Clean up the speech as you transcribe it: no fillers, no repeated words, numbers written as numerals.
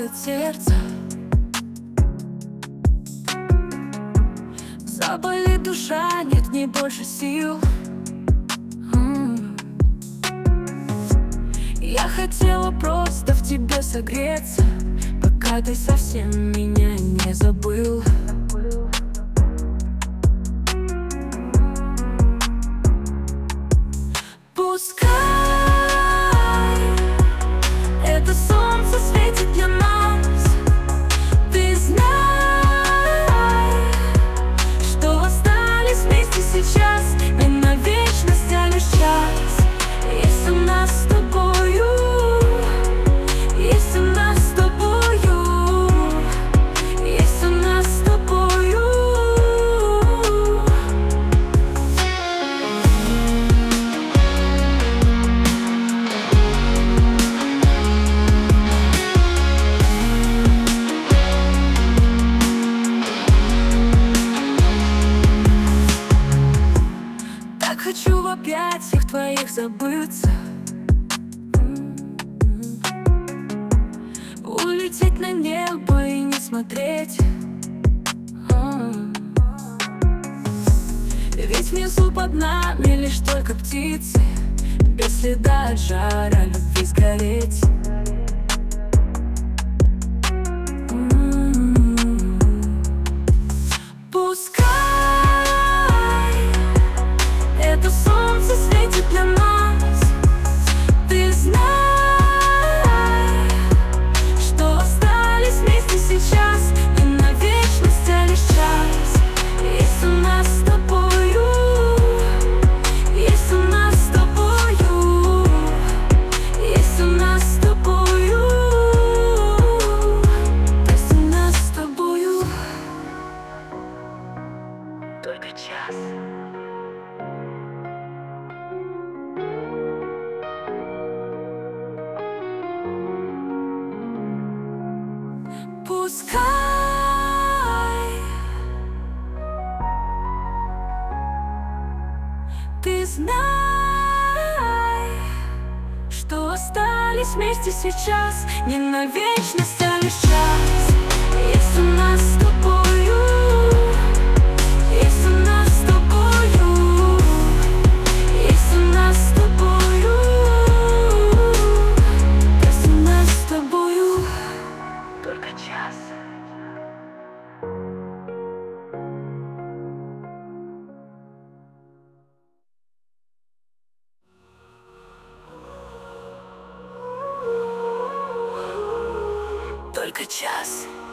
разбивает сердце. Заболит душа, нет в ней больше сил. Я хотела просто в тебе согреться, пока ты совсем меня не забыл. Пускай это солнце светит для нас. Ты знай, что остались вместе сейчас не на вечность, а лишь час. Есть у нас с тобою, есть у нас с тобою, есть у нас с тобою. Так хочу в объятиях твоих забыться, улететь на небо и не смотреть. Ведь внизу под нами лишь только птицы, без следа от жара любви сгореть. Пускай это солнце светит для нас. Ты знай, что остались вместе сейчас не на вечность, а лишь час. Есть у нас с тобою, есть у нас с тобою, есть у нас с тобою, есть у нас с тобою. Только час. Пускай ты знай, что остались вместе сейчас не на вечность, а лишь час. Есть у нас с тобою, есть у нас с тобою, есть у нас с тобою, есть у нас с тобою. Только час. Только час.